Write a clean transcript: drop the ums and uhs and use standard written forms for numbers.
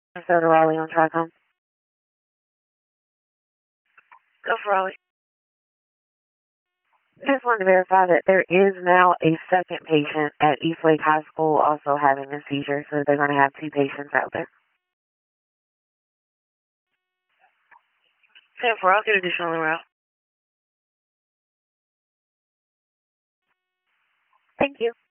So to Raleigh on Tricom. Go for Raleigh. Just wanted to verify that there is now a second patient at Eastlake High School also having a seizure, so they're going to have two patients out there. 10-4, I'll get additional route. Thank you.